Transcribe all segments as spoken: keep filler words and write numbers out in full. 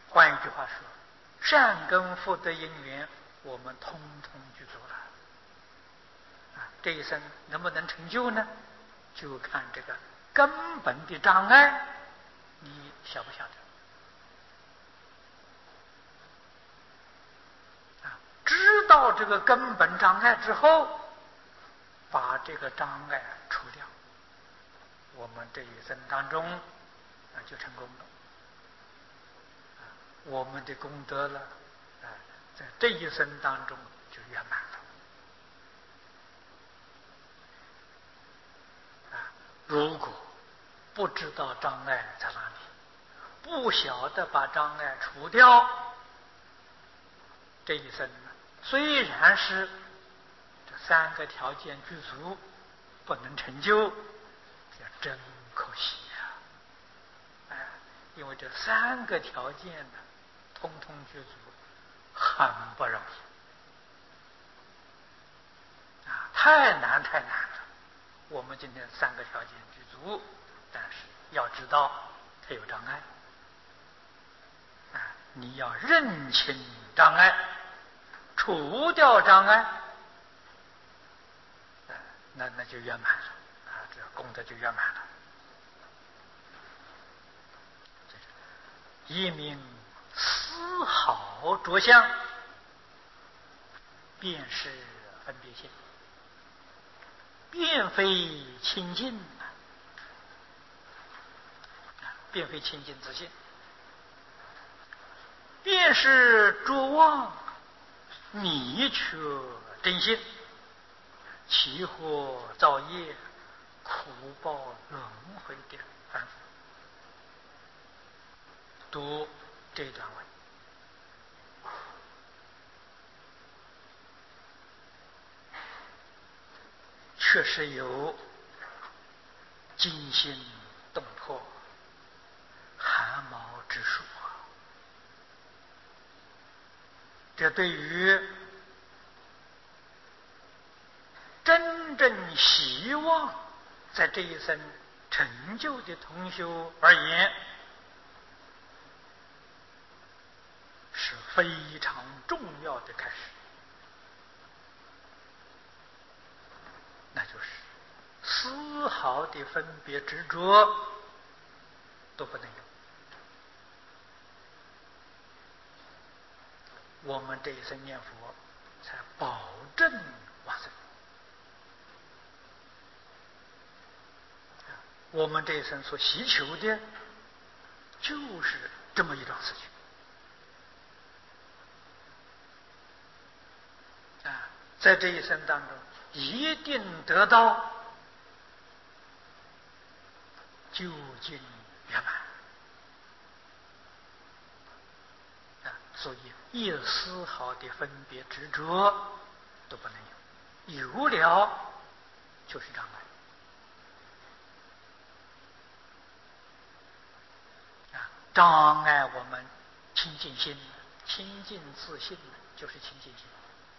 换一句话说，善根福德因缘，我们通通具足了。啊，这一生能不能成就呢？就看这个根本的障碍，你晓不晓得？啊，知道这个根本障碍之后，把这个障碍除掉，我们这一生当中啊就成功了。啊，我们的功德了，啊，在这一生当中就圆满了。如果不知道障碍在哪里，不晓得把障碍除掉，这一生虽然是这三个条件具足，不能成就，这真可惜呀！哎，因为这三个条件呢，通通具足，很不容易啊，太难太难了。我们今天三个条件具足，但是要知道它有障碍啊！你要认清障碍，除掉障碍，啊，那那就圆满了啊！这功德就圆满了。一名丝毫着相，便是分别心。便非清净啊，便非清净自性，便是着妄，迷却真心，其祸造业，苦报轮回的反复。读这段文，确实有惊心动魄、汗毛直竖啊！这对于真正希望在这一生成就的同修而言，是非常重要的开始。那就是丝毫的分别执着都不能有。我们这一生念佛，才保证往生。我们这一生所希求的，就是这么一桩事情啊！在这一生当中，一定得到究竟圆满啊！所以一丝毫的分别执着都不能有，有了就是障碍啊！障碍我们清净心，清净自信就是清净心，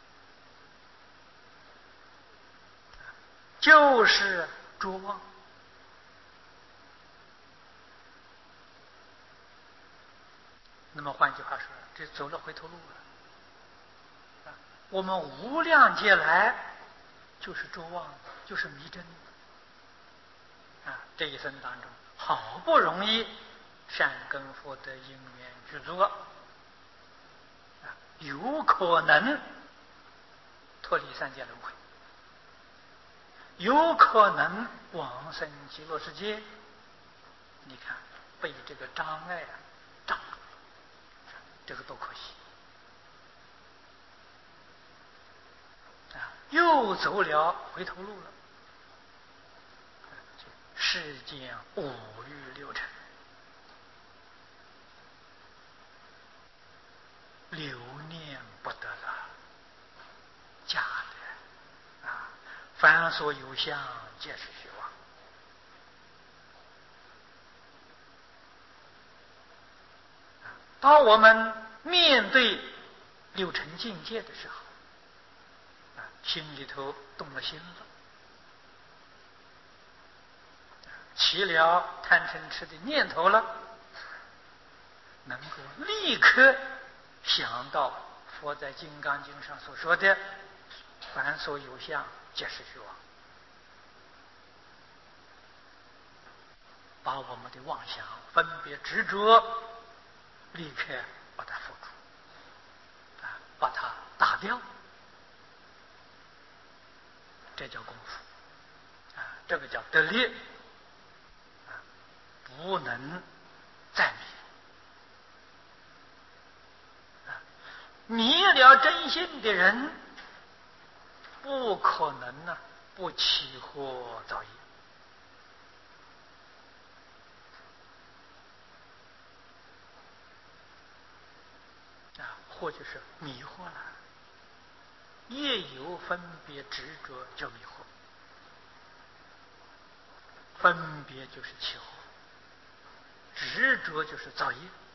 就是着妄。那么换句话说，这走了回头路了。我们无量劫来就是着妄，就是迷真啊！这一生当中，好不容易善根福德因缘具足啊，有可能脱离三界轮回，有可能往生极乐世界。你看，被这个障碍啊障住了，这个多可惜啊！又走了回头路了。世间五欲六尘，留念不得了，假的啊！凡所有相，皆是虚妄。当我们面对六尘境界的时候，啊，心里头动了心了，起了贪嗔痴的念头了， 能够立刻想到佛在《金刚经》上所说的“凡所有相，皆是虚妄”，把我们的妄想、分别、执着，立刻把它付诸，啊，把它打掉，这叫功夫，啊，这个叫得力，啊，不能再迷。迷了真心的人，不可能呢、啊、不起惑造业。啊，或者是迷惑了，业有分别执着就迷惑，分别就是起惑，执着就是造业。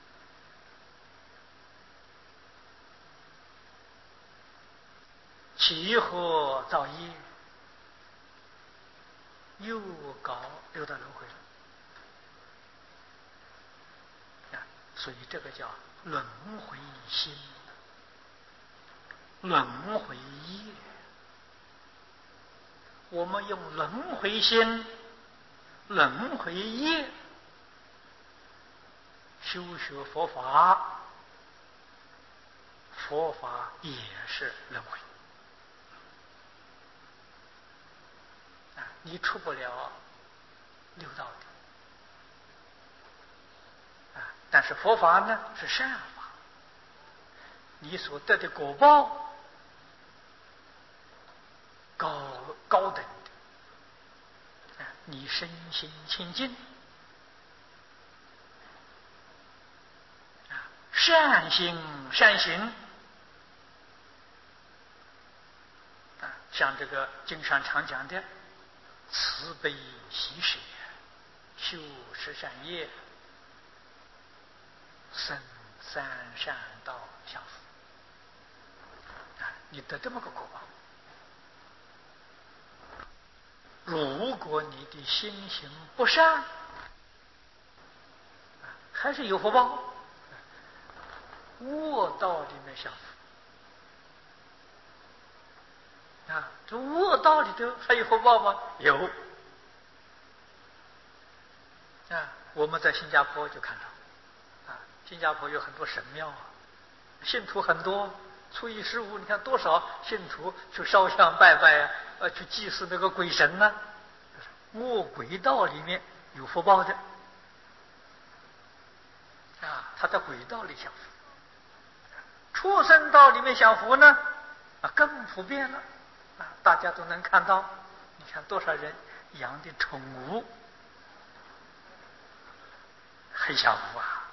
起惑造业，又搞六道轮回了，啊，所以这个叫轮回心，轮回业。我们用轮回心、轮回业修学佛法，佛法也是轮回。你出不了六道的，啊！但是佛法呢是善法，你所得的果报高高等的，啊！你身心清净，啊！善心善行，啊！像这个经上常讲的。慈悲喜舍，修十善业，生三善道相符。啊，你得这么个果报。如果你的心行不善，还是有福报。恶道里面享福。啊，这恶道里头还有福报吗？有。啊，我们在新加坡就看到，啊，新加坡有很多神庙啊，信徒很多。初一十五，你看多少信徒去烧香拜拜啊，呃，去祭祀那个鬼神呢、啊？恶鬼道里面有福报的，啊，他在鬼道里享福。畜生道里面享福呢，啊，更普遍了。啊，大家都能看到，你看多少人养的宠物很享福啊！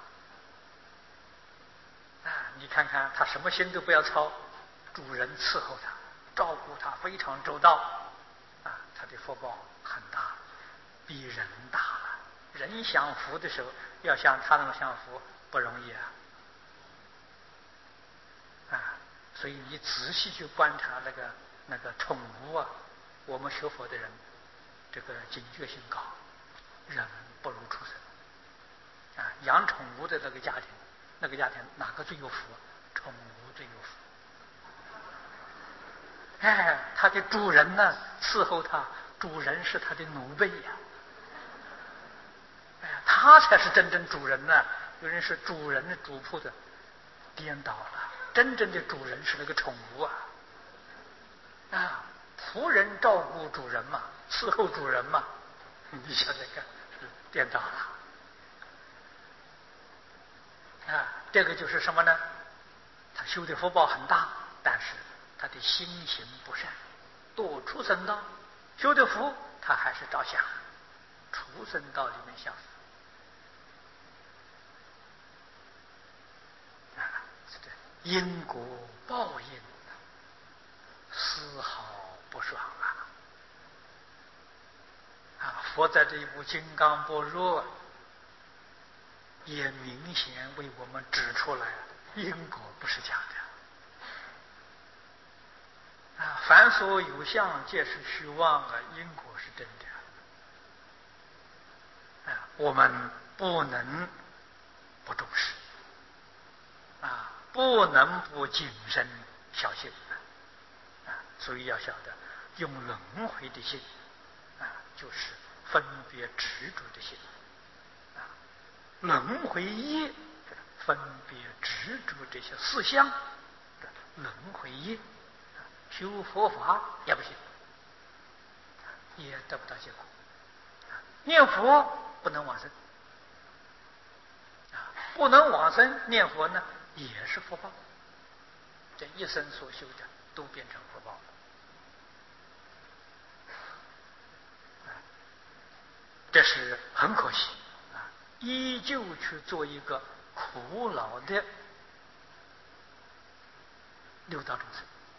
啊，你看看他什么心都不要操，主人伺候他，照顾他非常周到，啊，他的福报很大，比人大了。人享福的时候，要像他那么享福不容易啊！啊，所以你仔细去观察那个。那个宠物啊，我们学佛的人，这个警觉性高，人不如畜生。啊，养宠物的那个家庭，那个家庭哪个最有福？宠物最有福。哎，他的主人呢，伺候他，主人是他的奴婢呀、啊。哎，他才是真正主人呢。有人是主人的主仆的，颠倒了。真正的主人是那个宠物啊。啊，仆人照顾主人嘛，伺候主人嘛，你想想看，颠倒了。啊，这个就是什么呢？他修的福报很大，但是他的心行不善，堕畜生道，修的福他还是照相，畜生道里面享福。啊，这个因果报应。丝毫不爽啊！啊，佛在这一部《金刚般若》也明显为我们指出来，因果不是假的啊！凡所有相，皆是虚妄啊！因果是真的啊！我们不能不重视不能不谨慎小心啊！所以要晓得用轮回的心啊，就是分别执着的心啊。轮回业分别执着这些思想的轮回业，修佛法也不行，也得不到结果。念佛不能往生啊，不能往生念佛呢，也是福报。这一生所修的都变成福报了。这是很可惜啊！依旧去做一个苦恼的六道众生。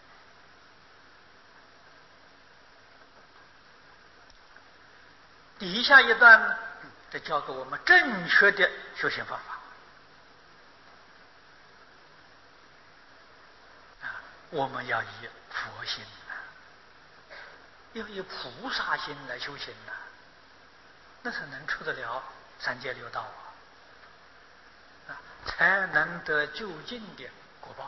底下一段呢，这教给我们正确的修行方法啊！我们要以佛心啊，要以菩萨心来修行呐、啊，那才能出得了三界六道啊！啊，才能得究竟的果报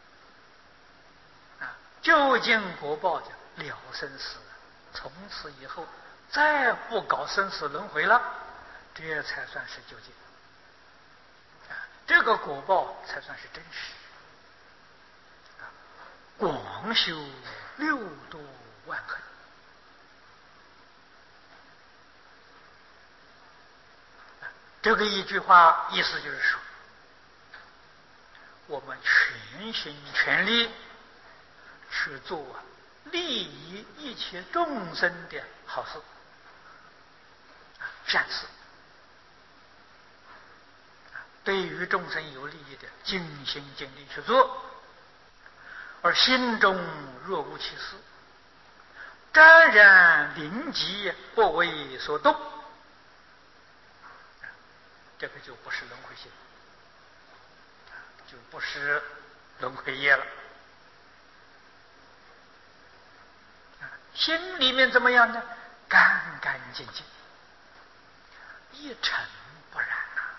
啊！究竟果报的了生死，从此以后再不搞生死轮回了，这才算是究竟啊！这个果报才算是真实啊！广修六度万恒。这个一句话意思就是说，我们全心全力去做利益一切众生的好事、善事，对于众生有利益的，尽心尽力去做，而心中若无其事，沾然临极，不为所动，这个就不是轮回心，就不是轮回业了。心里面怎么样呢？干干净净，一尘不染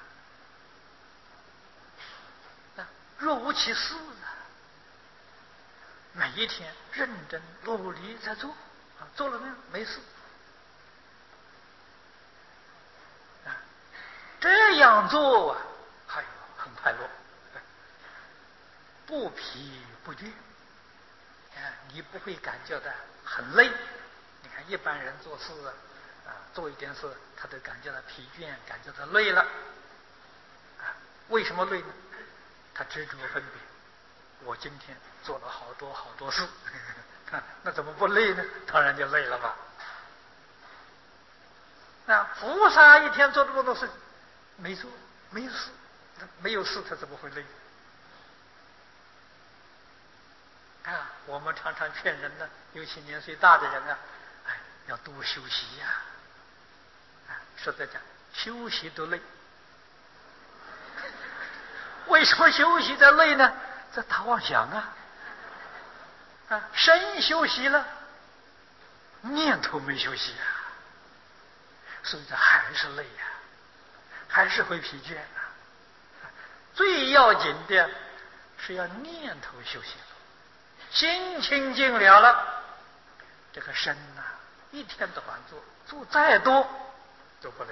啊！若无其事啊！每一天认真努力在做啊，做了没有？没事啊！这样做啊，哎呦，很快乐，不疲不倦啊！你不会感觉到很累。你看一般人做事啊，啊，做一点事他都感觉到疲倦，感觉到累了啊！为什么累呢？他执着分别。我今天做了好多好多事，那怎么不累呢？当然就累了吧。那菩萨一天做这么多事，没做，没有事，没有事，他怎么会累？啊，我们常常劝人呢，尤其年岁大的人啊，哎，要多休息呀、啊。啊，实在讲，休息都累。为什么休息在累呢？这打妄想啊！啊，身休息了，念头没休息啊，所以这还是累呀、啊，还是会疲倦啊。最要紧的是要念头休息了，心清净了了，这个身呐、啊，一天到晚做，做再多都不累。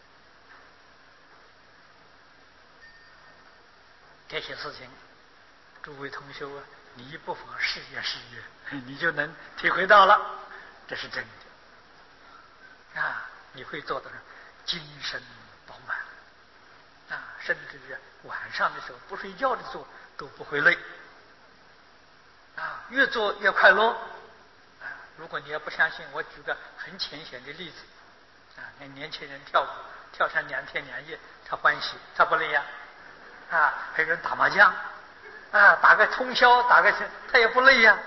这些事情，诸位同修啊，你不妨试验试验，你就能体会到了，这是真的啊！你会做的精神饱满啊，甚至于晚上的时候不睡觉的时候都不会累啊，越做越快乐啊！如果你要不相信，我举个很浅显的例子啊，那年轻人跳舞跳上两天两夜，他欢喜，他不累呀。啊，还有人打麻将，啊，打个通宵，打个他也不累呀、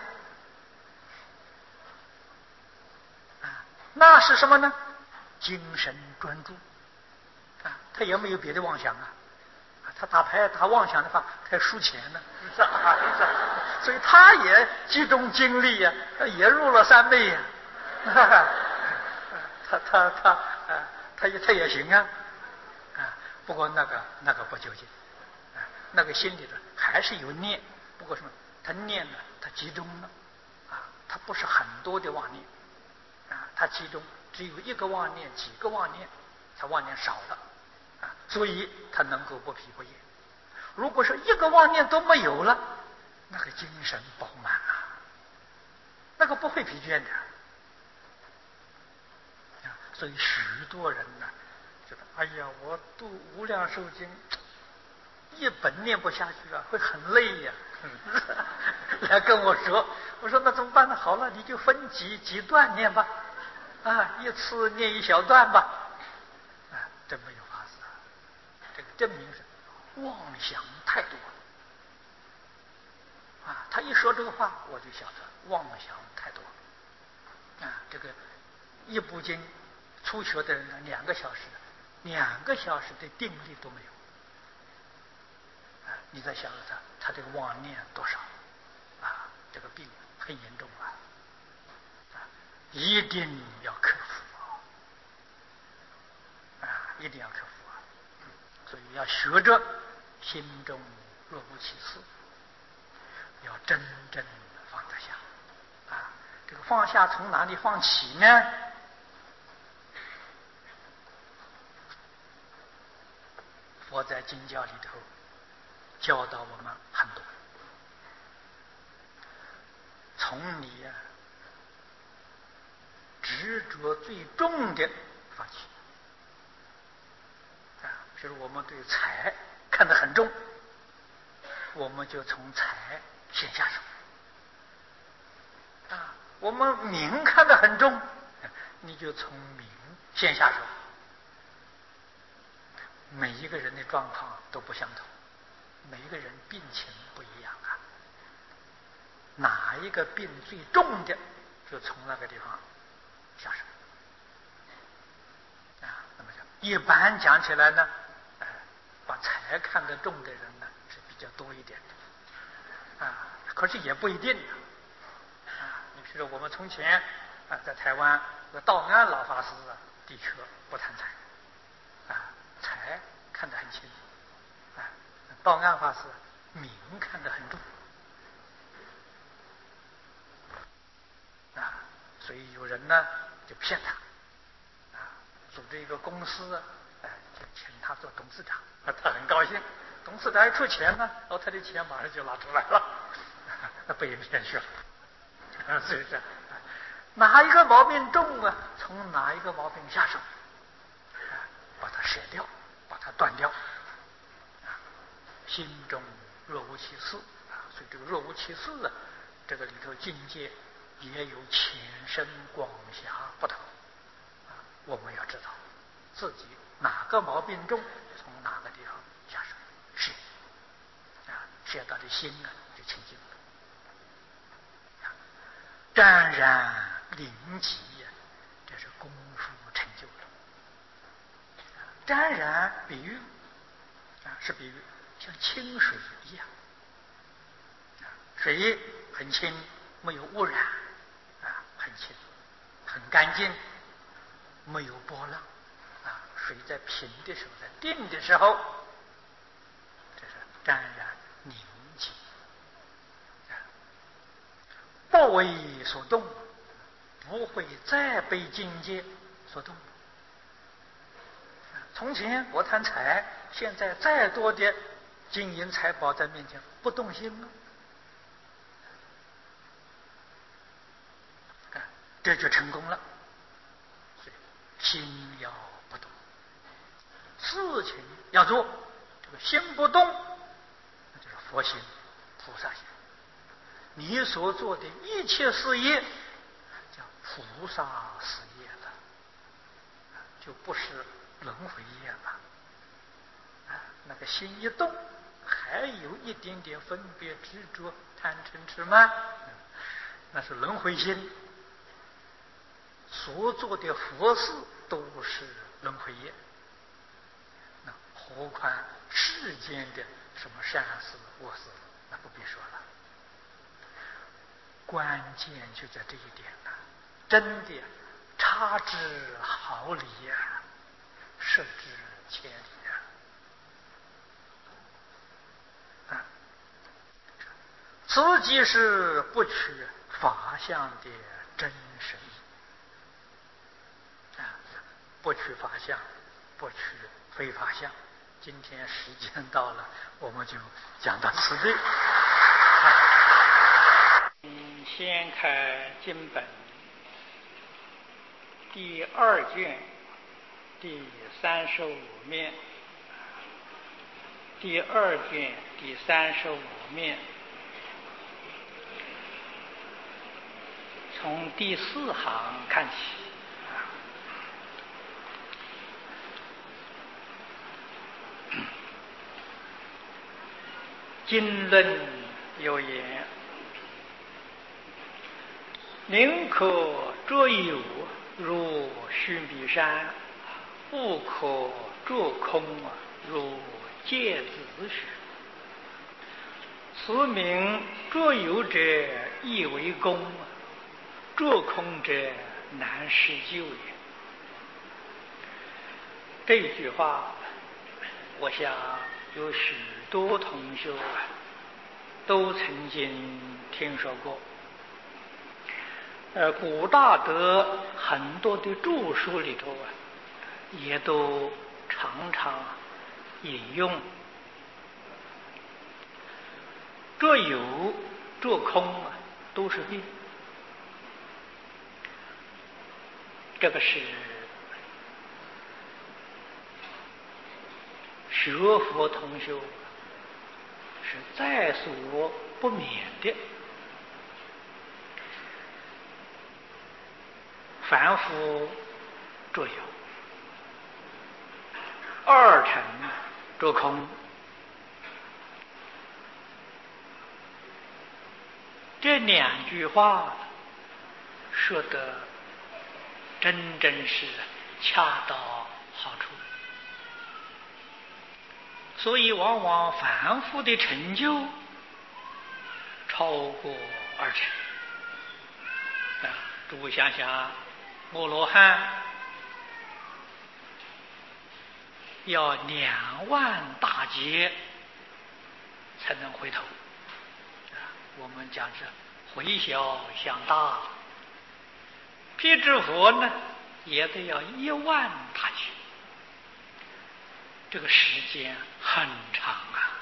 啊，啊，那是什么呢？精神专注，啊，他也没有别的妄想啊，啊，他打牌打妄想的话，他要输钱呢，是吧？所以他也集中精力呀、啊，也入了三昧呀、啊，他他他啊，他也他也行啊，啊，不过那个那个不究竟。 那个心里头还是有念，不过什么？他念呢，他集中了，啊，他不是很多的妄念，啊，他集中只有一个妄念、几个妄念，他妄念少了，啊，所以他能够不疲不厌。如果说一个妄念都没有了，那个精神饱满啊，那个不会疲倦的。啊，所以许多人呢，觉得哎呀，我读无量寿经一本念不下去啊，会很累呀。来跟我说，我说那怎么办呢？好了，你就分几几段念吧，啊，一次念一小段吧，啊，真没有法子啊！这个证明是妄想太多了啊！他一说这个话，我就晓得妄想太多了啊！这个一部经初学的人呢，两个小时，两个小时的定力都没有。你再想想他，他这个妄念多少啊？这个病很严重啊！啊，一定要克服啊！啊，一定要克服啊！所以要学着心中若无其事，要真正的放得下啊！这个放下从哪里放起呢？佛在经教里头教导我们很多，从你啊执着最重的放弃啊，比如我们对财看得很重，我们就从财先下手啊；我们名看得很重，你就从名先下手。每一个人的状况都不相同，每一个人病情不一样啊，哪一个病最重的，就从那个地方下手啊。那么讲，一般讲起来呢，呃，把财看得重的人呢是比较多一点的啊，可是也不一定啊。你比如说我们从前啊，在台湾有道安老法师啊，的确不贪财啊，财看得很轻啊。道安法师名看得很重啊，所以有人呢就骗他啊，组织一个公司，哎、呃，就请他做董事长，他很高兴。董事长一出钱呢，哦，他的钱马上就拿出来了，被人骗去了，是不是？哪一个毛病重啊，从哪一个毛病下手，啊，把它舍掉，把它断掉。啊，心中若无其事啊，所以这个若无其事啊，这个里头境界也有浅深广狭不同啊。我们要知道自己哪个毛病重，从哪个地方下手是啊，舍到的心啊就清净了。沾染灵极呀，这是功夫成就了。沾染比喻啊，是比喻像清水一样啊，水很清，没有污染啊，很清，很干净，没有波浪啊。水在平的时候，在定的时候，这是沾染凝结啊，不为所动，不会再被境界所动。从前我贪财，现在再多的金银财宝在面前不动心了，这就成功了。心要不动，事情要做，这个心不动，那就是佛心、菩萨心。你所做的一切事业叫菩萨事业了，就不是轮回业了。啊，那个心一动，还有一点点分别执着、贪嗔痴慢，那是轮回心。所做的佛事都是轮回业，那何况世间的什么善事、恶事，那不必说了。关键就在这一点了，真的差之毫厘呀，失之千里呀。 此即是不取法相的真实义啊！不取法相，不取非法相。今天时间到了，我们就讲到此地。嗯，先开经本第二卷第三十五面，第二卷第三十五面，从第四行看起。经论有言：宁可着有如须弥山，不可着空如芥子树。此名着有者易为功，着空者难施救也。这句话，我想有许多同学都曾经听说过。呃，古大德很多的著书里头啊，也都常常引用着有着空啊，都是病。这个是学佛同修是在所不免的。凡夫着有，二乘着空，这两句话说得真真是恰到好处。所以往往凡夫的成就超过二乘啊！诸位想想，阿罗汉要两万大劫才能回头啊！我们讲是回小向大，辟支佛呢也得要一万大劫，这个时间很长啊。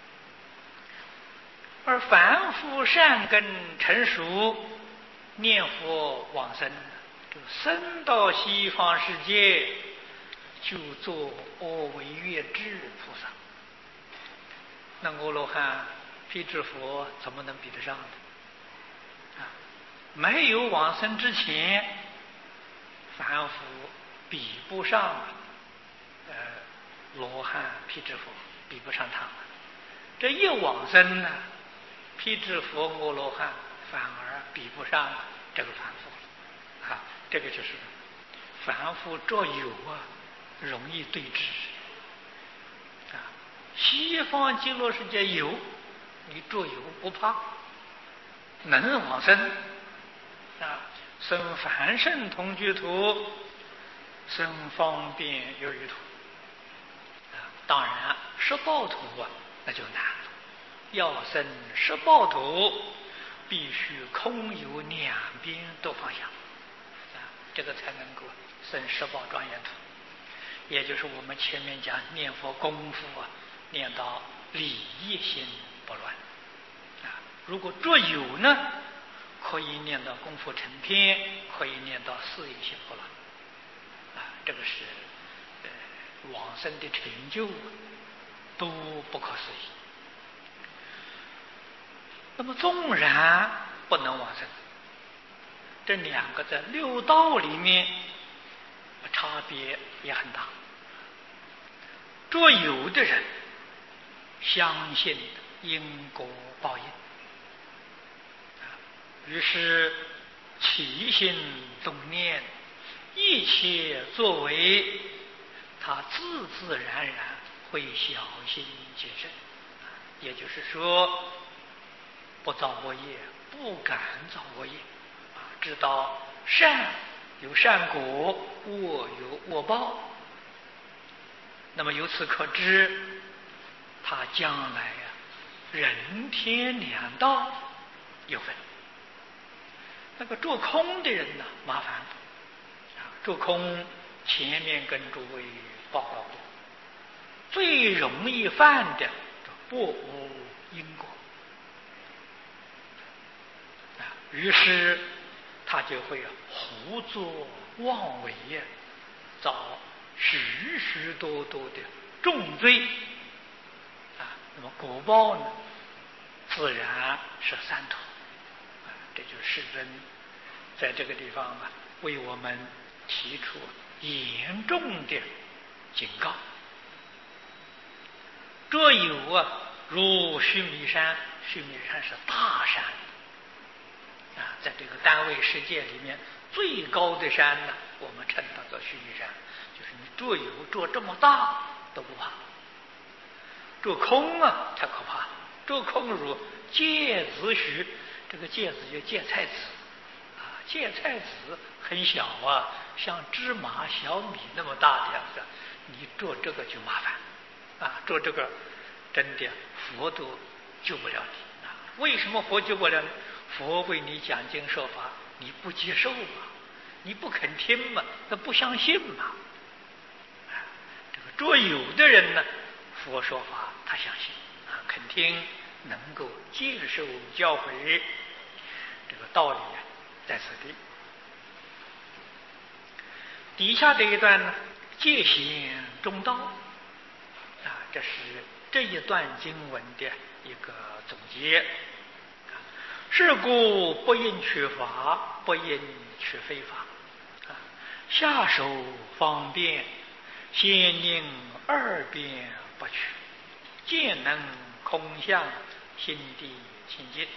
而凡夫善根成熟，念佛往生，就生到西方世界，就做阿惟越致菩萨。那阿罗汉、辟支佛怎么能比得上呢？啊，没有往生之前，凡夫比不上呃罗汉、辟支佛，比不上他们。这一往生呢，辟支佛、阿罗汉反而比不上这个凡夫啊，这个就是凡夫着有啊，容易对治啊。西方极乐世界有，你着有不怕，能往生啊。生凡圣同居土，生方便有余土啊。当然十报土啊，那就难了。要生十报土，必须空有两边都放下啊，这个才能够生十报庄严土。也就是我们前面讲念佛功夫啊，念到理业心不乱啊。如果着有呢，可以念到功夫成片，可以念到事业心不乱啊。这个是呃往生的成就都不可思议。那么纵然不能往生，这两个在六道里面差别也很大。着有的人相信因果报应，于是起心动念，一切作为，他自自然然会小心谨慎。也就是说，不造恶业，不敢造恶业啊，知道善有善果，恶有恶报。那么由此可知，他将来啊，人天两道有分。那个做空的人呢，麻烦了。做空前面跟诸位报告过，最容易犯的不无因果啊，于是他就会胡作妄为呀，遭许许多多的重罪啊。那么果报呢，自然是三途啊。这就是世尊在这个地方啊，为我们提出严重的警告。若有啊，如须弥山，须弥山是大山啊，在这个单位世界里面最高的山呢，我们称它做须弥山。就是你做有做这么大都不怕，做空啊太可怕。做空如芥子须，这个芥子就芥菜籽啊，芥菜籽很小啊，像芝麻小米那么大的样子，你做这个就麻烦啊，做这个真的佛都救不了你啊。为什么佛救不了你？佛为你讲经说法，你不接受嘛，你不肯听嘛，那不相信嘛。这个做有的人呢，佛说法他相信啊，肯听，能够接受教诲，这个道理啊在此地。底下这一段呢，戒贤中道啊，这是这一段经文的一个总结。是故不应取法，不应取非法啊。下手方便，先令二边不取，见能空相，心地清净。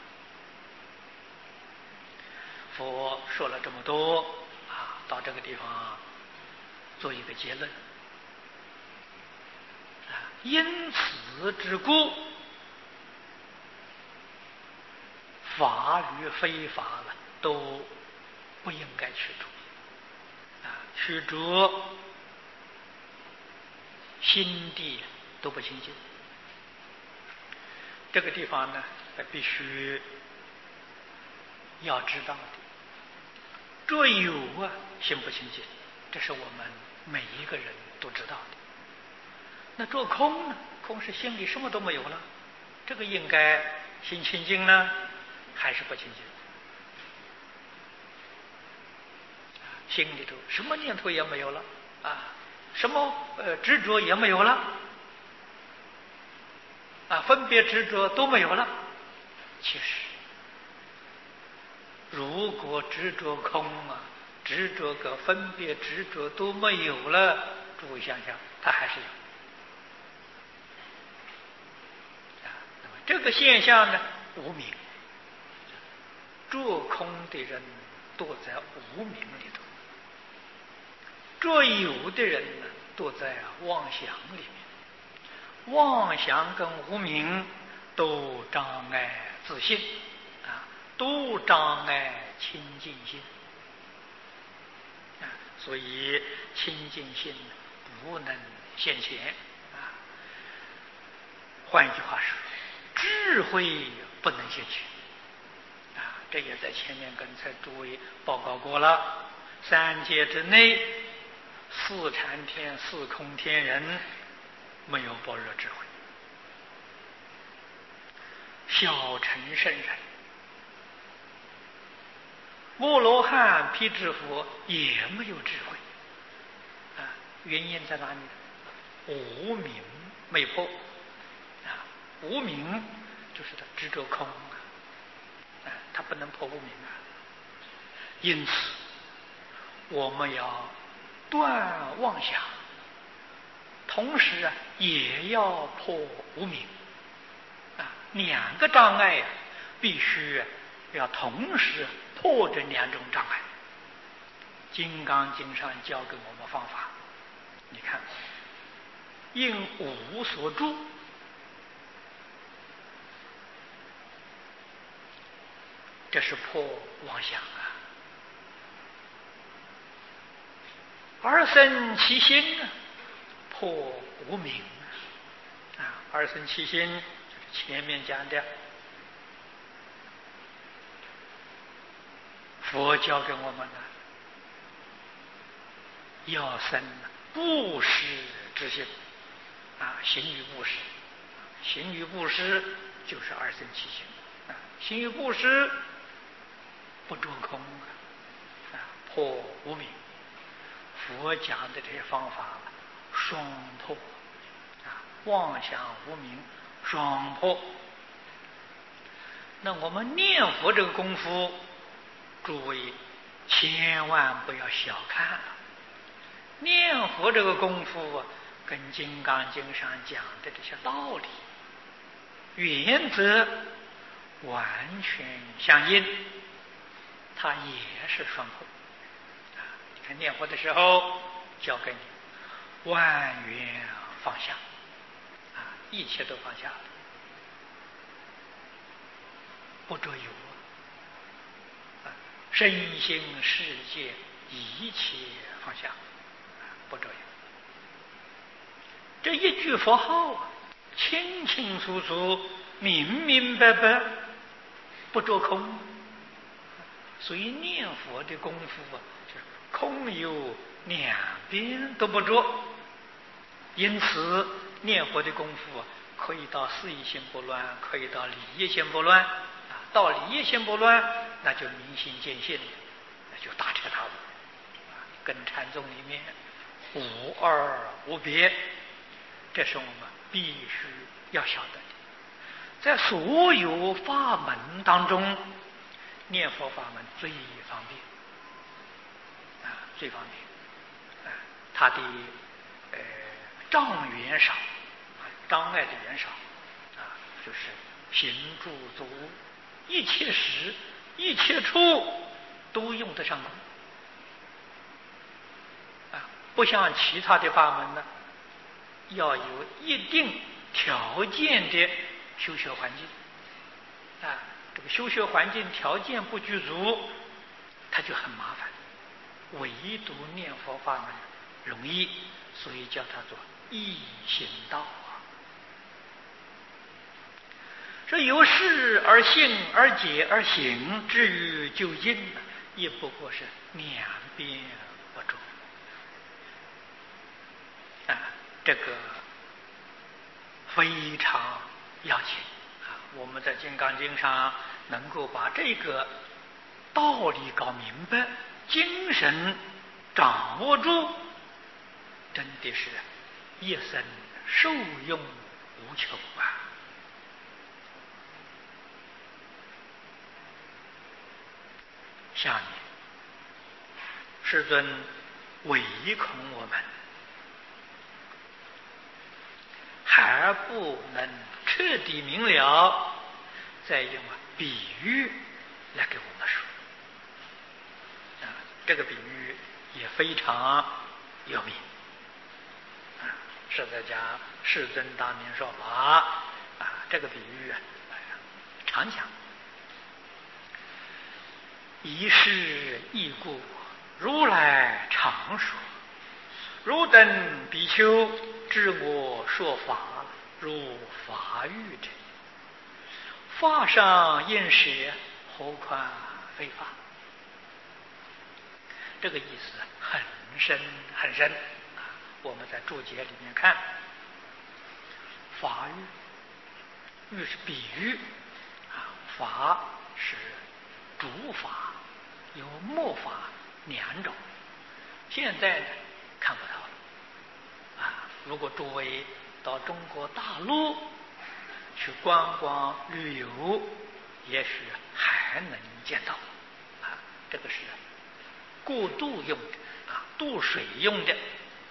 佛说了这么多啊，到这个地方做一个结论啊。因此之故，法与非法了都不应该去着啊，去着心地都不清净。这个地方呢，必须要知道的。若有啊，心不清净，这是我们每一个人都知道的。那做空呢？空是心里什么都没有了，这个应该心清净呢，还是不清净？心里头什么念头也没有了啊，什么呃执着也没有了啊，分别执着都没有了。其实，如果执着空啊，执着个分别执着都没有了，诸位想想，它还是有啊。那么这个现象呢，无明。做空的人躲在无明里头，做有的人呢，躲在妄想里面。妄想跟无明都障碍自信啊，都障碍清净心啊，所以清净心不能现前啊。换一句话说，智慧不能现前。这也在前面刚才诸位报告过了。三界之内，四禅天、四空天人没有般若智慧，小乘圣人、阿罗汉、辟支佛也没有智慧啊。原因在哪里？无明没破啊，无明就是他执着空。他不能破无明啊，因此我们要断妄想，同时啊也要破无明啊，两个障碍啊必须要同时破这两种障碍。金刚经上教给我们方法，你看，应无所住，这是破妄想啊。二生其心呢，破无明啊。二生其心就是前面讲的佛教给我们的要生布施之心啊，行于布施，行于布施就是二生七行啊，行于布施不着空啊，破无明。佛讲的这些方法双破啊，妄想无明双破。那我们念佛这个功夫，诸位千万不要小看了。念佛这个功夫啊，跟《金刚经》上讲的这些道理、原则完全相应，它也是双破啊。你看念佛的时候，教给你万缘放下啊，一切都放下了。不着有啊，身心世界一切放下，不着有。这一句佛号啊，清清楚楚、明明白白，不着空。所以念佛的功夫啊，就是空有两边都不着。因此，念佛的功夫啊，可以到事业心不乱，可以到理业心不乱。到理业心不乱，那就明心见性，那就大彻大悟，跟禅宗里面无二无别，这是我们必须要晓得的。在所有法门当中，念佛法门最方便啊，最方便啊，它的呃障缘少，障碍的缘少啊，就是行住坐卧。一切时一切处都用得上功啊，不像其他的法门呢，要有一定条件的修学环境啊，这个修学环境条件不具足，它就很麻烦。唯独念佛法门容易，所以叫它做易行道啊。这由是而信而解而行，至于究竟，也不过是两边不着啊，这个非常要紧啊！我们在《金刚经》上能够把这个道理搞明白，精神掌握住，真的是一生受用无穷啊！下面，世尊唯恐我们还不能彻底明了，再用比喻来给我们说。啊，这个比喻也非常有名。啊，是在讲世尊当年说法啊，这个比喻啊，常讲。一事一故，如来常说：汝等比丘，知我说法，如法喻者。法上应舍，何况非法？这个意思很深很深啊！我们在注解里面看，法喻，喻是比喻啊，法是主法。有末法两种，现在呢看不到了啊！如果诸位到中国大陆去观光旅游，也许还能见到啊。这个是过渡用的啊，渡水用的，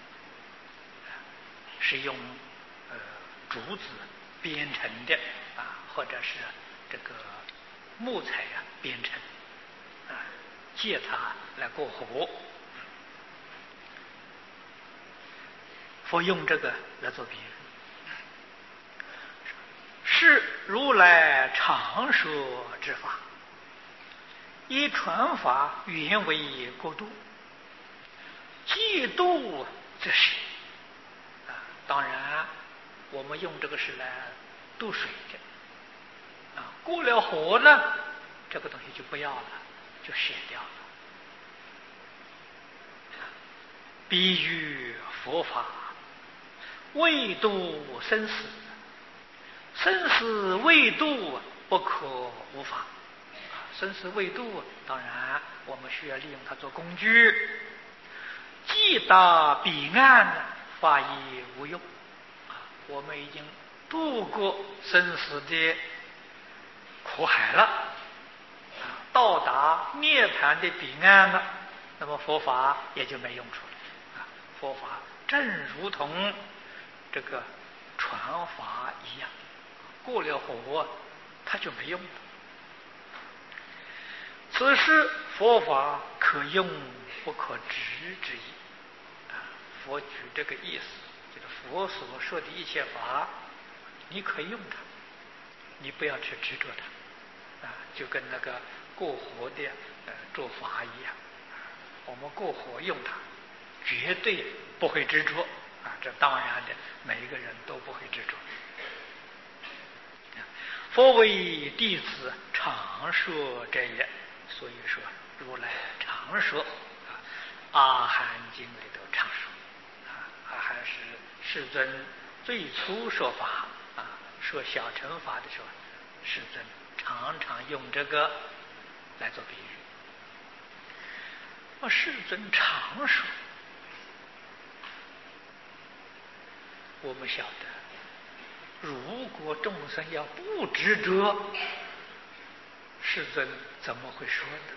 是用呃竹子编成的啊，或者是这个木材啊编成啊。借它来过河，佛用这个来做比喻，是如来常说之法，以传法原为过渡，既渡则是啊。当然，我们用这个是来渡水的啊。过了河呢，这个东西就不要了。 就卸掉了。比喻佛法，未度生死，生死未度不可无法。生死未度，当然我们需要利用它做工具。既达彼岸，法亦无用。我们已经渡过生死的苦海了，到达涅槃的彼岸了，那么佛法也就没用处了。佛法正如同这个船筏一样，过了河它就没用了。此时佛法可用不可执之意。佛举这个意思，就是佛所说的一切法，你可以用它，你不要去执着它。啊，就跟那个过河的呃做法一样，我们过河用它，绝对不会执着。啊，这当然的，每一个人都不会执着。佛为弟子常说这也，所以说如来常说啊，《阿含经》里头常说。阿含是世尊最初说法啊，说小乘法的时候，世尊常常用这个来做比喻。我世尊常说，我们晓得，如果众生要不执着，世尊怎么会说呢？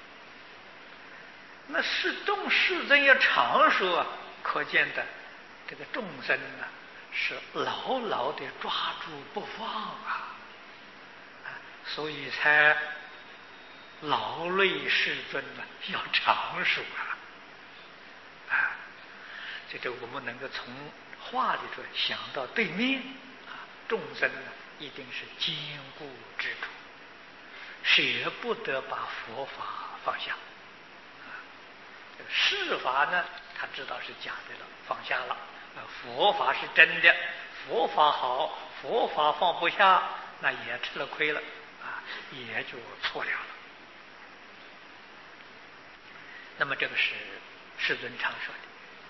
那是众世尊要常说，可见的这个众生呢，是牢牢的抓住不放啊，所以才劳累世尊呢要常说啊。啊，这就我们能够从话里头想到对面啊，众生呢一定是坚固执着，舍不得把佛法放下。世法呢，他知道是假的了，放下了。佛法是真的，佛法好，佛法放不下，那也吃了亏了啊，也就错了了。那么这个是世尊常说的，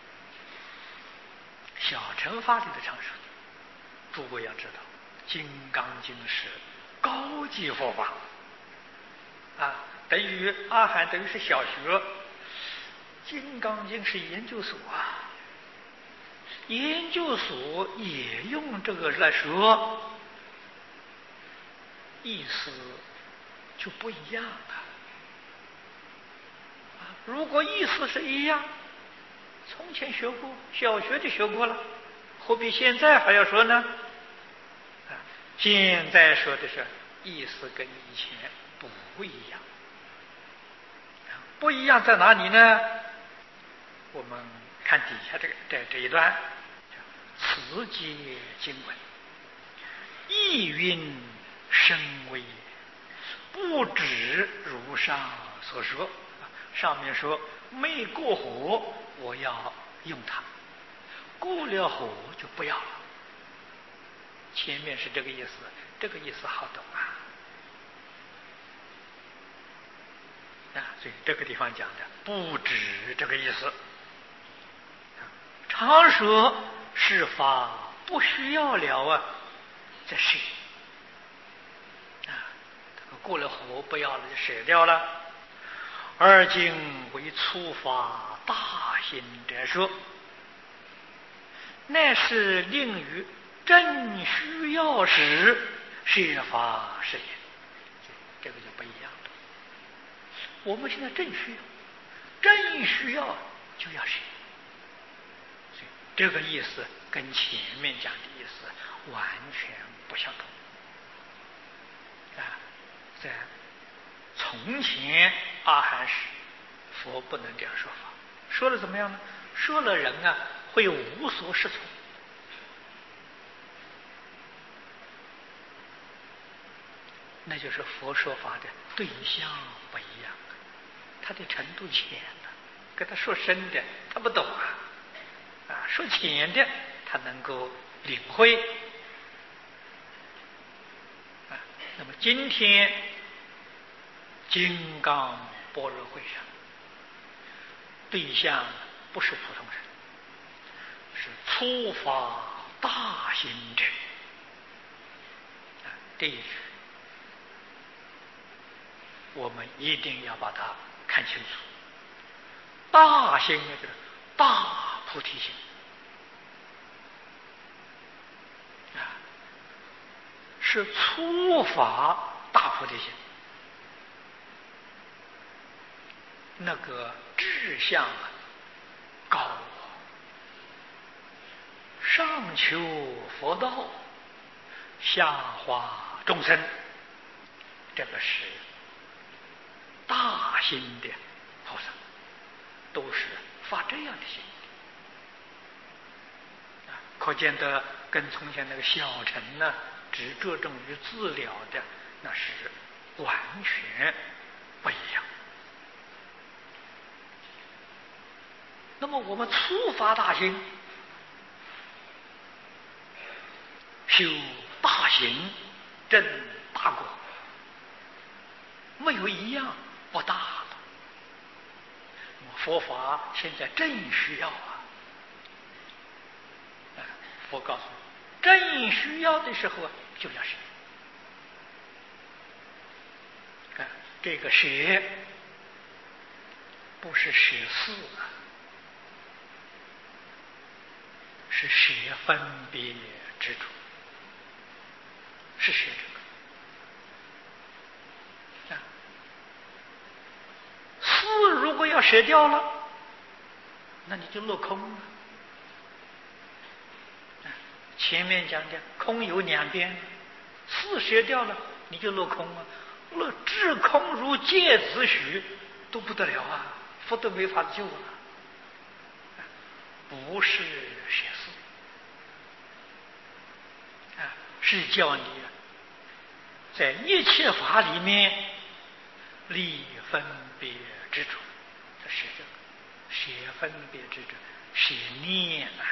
小乘法里的常说的。诸位要知道，《金刚经》是高级佛法啊，等于阿含等于是小学。《金刚经》是研究所啊，研究所也用这个来说，意思就不一样了。如果意思是一样，从前学过，小学就学过了，何必现在还要说呢？啊，现在说的是意思跟以前不一样，不一样在哪里呢？我们看底下这个这这一段，此皆经文，意蕴深微，不止如上所说。上面说没过火，我要用它；过了火就不要了。前面是这个意思，这个意思好懂啊。啊，所以这个地方讲的不止这个意思。常说是法不需要了啊，这是啊，这个过了火不要了就舍掉了。而今为初发大心者说，乃是令于正需要时设法是也。这个就不一样了。我们现在正需要，正需要就要舍。这个意思跟前面讲的意思完全不相同啊！在从前阿含时，佛不能这样说法，说了怎么样呢？说了人啊会无所适从，那就是佛说法的对象不一样，他的程度浅了，跟他说深的他不懂啊。啊，说浅的他能够领会啊。那么今天金刚般若会上，对象不是普通人，是初发大心者。啊，这一句我们一定要把它看清楚。大心呢，就是大菩提心啊，是初发大菩提心。那个志向啊高啊，上求佛道，下化众生，这个是大心的菩萨，都是发这样的心啊，可见得跟从前那个小乘呢，只着重于治疗的，那是完全不一样。那么我们初发大心，修大行，证大果，没有一样不大的。佛法现在正需要啊！佛告诉你，正需要的时候啊，就要舍。啊，这个舍不是舍事啊，是舍分别执着，是舍这个。啊，事如果要舍掉了，那你就落空了。啊，前面讲的空有两边，事舍掉了，你就落空了。落至空如芥子许，都不得了啊！佛都没法救啊！不是舍事啊，是叫你在一切法里面离分别执着，这是这个舍分别执着，舍念啊。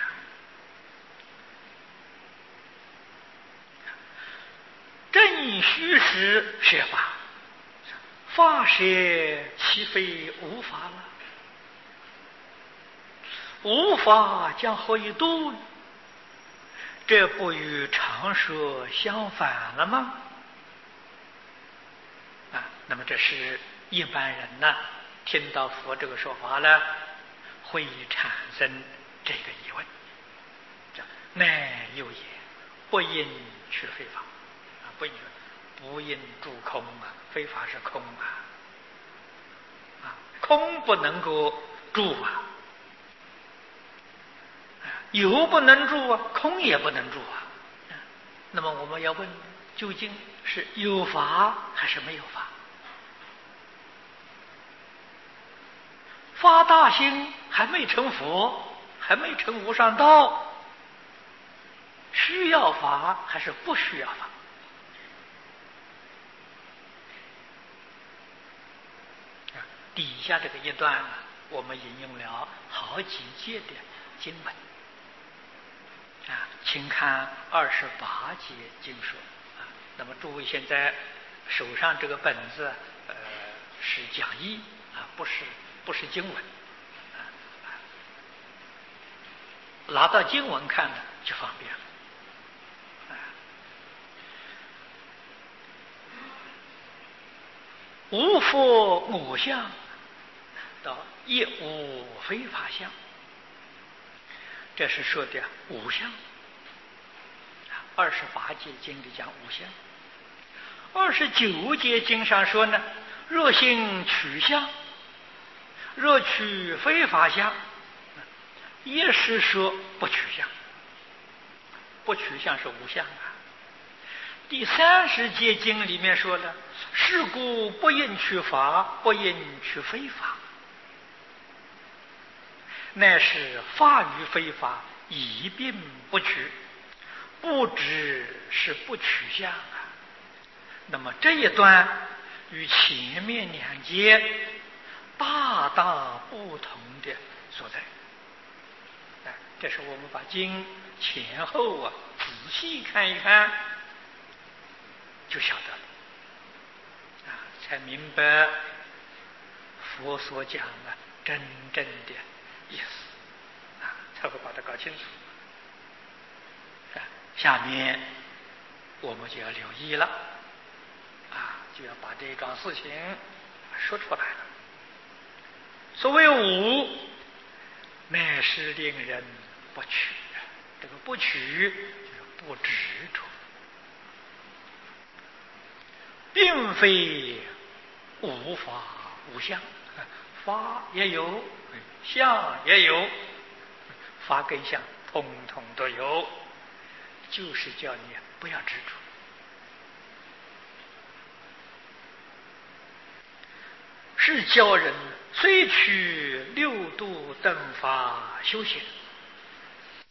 正虚实舍法，法舍岂非无法了？无法将何以度？这不与常说相反了吗？啊，那么这是一般人呢，听到佛这个说法呢，会产生这个疑问：乃有也，不应去非法啊，不应不应住空啊，非法是空啊，啊，空不能够住啊。有不能住啊，空也不能住啊。那么我们要问，究竟是有法还是没有法？发大心还没成佛，还没成无上道，需要法还是不需要法？底下这个一段呢，我们引用了好几节的经文。啊，请看二十八节经说啊。那么诸位现在手上这个本子，呃，是讲义啊，不是不是经文啊。拿到经文看呢，就方便了。啊，无佛我相，到亦无非法相。这是说的无相。二十八节经里讲无相，二十九节经上说呢，若行取相，若取非法相，也是说不取相。不取相是无相啊。第三十节经里面说了，是故不应取法，不应取非法。乃是法与非法一并不取，不只是不取相啊。那么这一段与前面两节大大不同的所在。哎，这是我们把经前后啊仔细看一看，就晓得了啊，才明白佛所讲的真正的意思啊，才会把它搞清楚。啊，下面我们就要留意了啊，就要把这一桩事情说出来了。所谓无，乃是令人不取，这个不取就是不执着，并非无法无相，法也有，相也有，法跟相通通都有，就是叫你不要执着。是教人虽取六度等法修行，